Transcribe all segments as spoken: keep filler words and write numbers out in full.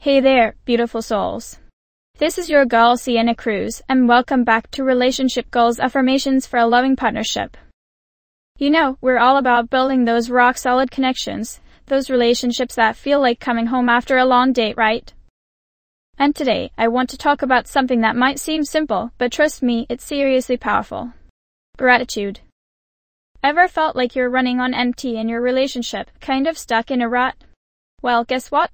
Hey there, beautiful souls. This is your girl Sienna Cruz, and welcome back to Relationship Goals Affirmations for a Loving Partnership. You know, we're all about building those rock-solid connections, those relationships that feel like coming home after a long date, right? And today, I want to talk about something that might seem simple, but trust me, it's seriously powerful. Gratitude. Ever felt like you're running on empty in your relationship, kind of stuck in a rut? Well, guess what?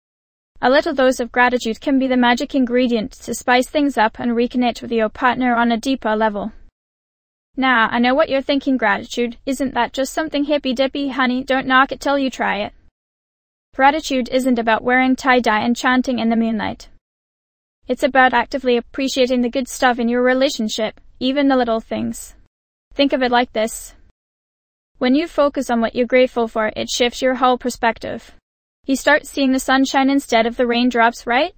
A little dose of gratitude can be the magic ingredient to spice things up and reconnect with your partner on a deeper level. Now, I know what you're thinking, gratitude, isn't that just something hippy-dippy, honey? Don't knock it till you try it. Gratitude isn't about wearing tie-dye and chanting in the moonlight. It's about actively appreciating the good stuff in your relationship, even the little things. Think of it like this. When you focus on what you're grateful for, it shifts your whole perspective. You start seeing the sunshine instead of the raindrops, right?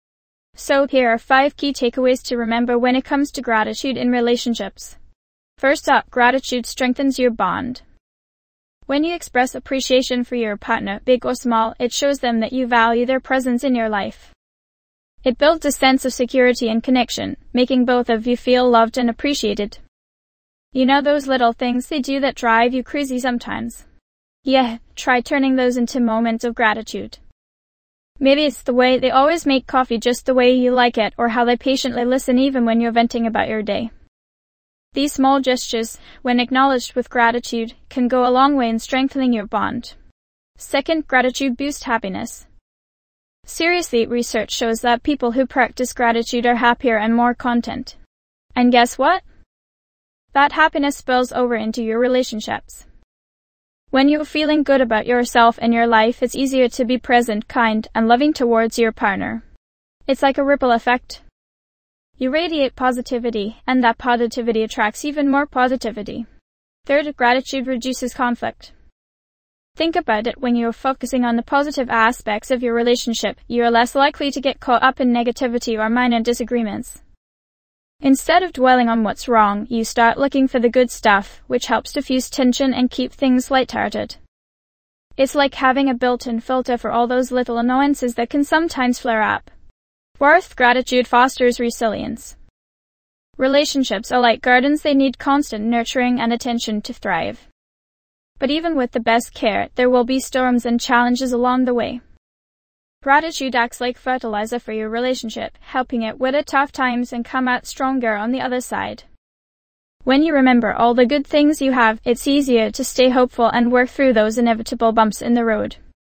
So here are five key takeaways to remember when it comes to gratitude in relationships. First up, gratitude strengthens your bond. When you express appreciation for your partner, big or small, it shows them that you value their presence in your life. It builds a sense of security and connection, making both of you feel loved and appreciated. You know those little things they do that drive you crazy sometimes? Yeah, try turning those into moments of gratitude. Maybe it's the way they always make coffee just the way you like it, or how they patiently listen even when you're venting about your day. These small gestures, when acknowledged with gratitude, can go a long way in strengthening your bond. Second, gratitude boosts happiness. Seriously, research shows that people who practice gratitude are happier and more content. And guess what? That happiness spills over into your relationships. When you're feeling good about yourself and your life, it's easier to be present, kind, and loving towards your partner. It's like a ripple effect. You radiate positivity, and that positivity attracts even more positivity. Third, gratitude reduces conflict. Think about it, when you're focusing on the positive aspects of your relationship, you're less likely to get caught up in negativity or minor disagreements. Instead of dwelling on what's wrong, you start looking for the good stuff, which helps diffuse tension and keep things lighthearted. It's like having a built-in filter for all those little annoyances that can sometimes flare up. Fourth, gratitude fosters resilience. Relationships are like gardens, they need constant nurturing and attention to thrive. But even with the best care, there will be storms and challenges along the way. Gratitude acts like fertilizer for your relationship, helping it weather tough times and come out stronger on the other side. When you remember all the good things you have, it's easier to stay hopeful and work through those inevitable bumps in the road.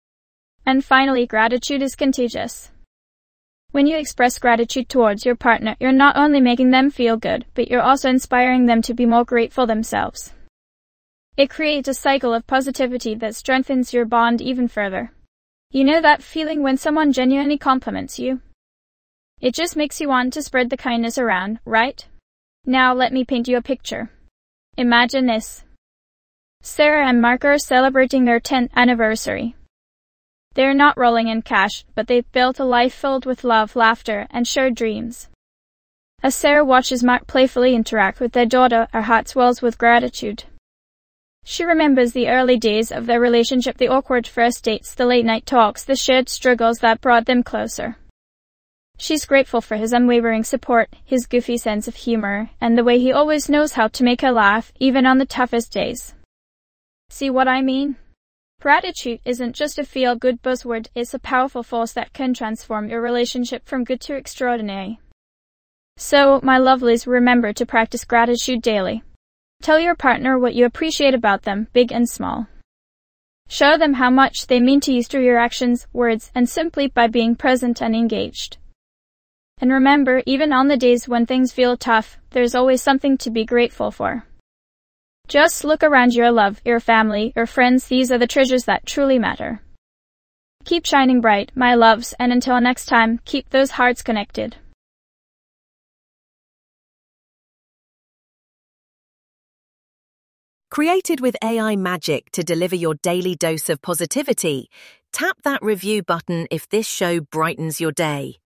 And finally, gratitude is contagious. When you express gratitude towards your partner, you're not only making them feel good, but you're also inspiring them to be more grateful themselves. It creates a cycle of positivity that strengthens your bond even further. You know that feeling when someone genuinely compliments you? It just makes you want to spread the kindness around, right? Now let me paint you a picture. Imagine this. Sarah and Mark are celebrating their tenth anniversary. They're not rolling in cash, but they've built a life filled with love, laughter, and shared dreams. As Sarah watches Mark playfully interact with their daughter, her heart swells with gratitude. She remembers the early days of their relationship, the awkward first dates, the late-night talks, the shared struggles that brought them closer. She's grateful for his unwavering support, his goofy sense of humor, and the way he always knows how to make her laugh, even on the toughest days. See what I mean? Gratitude isn't just a feel-good buzzword, it's a powerful force that can transform your relationship from good to extraordinary. So, my lovelies, remember to practice gratitude daily. Tell your partner what you appreciate about them, big and small. Show them how much they mean to you through your actions, words, and simply by being present and engaged. And remember, even on the days when things feel tough, there's always something to be grateful for. Just look around your love, your family, your friends, these are the treasures that truly matter. Keep shining bright, my loves, and until next time, keep those hearts connected. Created with A I magic to deliver your daily dose of positivity, tap that review button if this show brightens your day.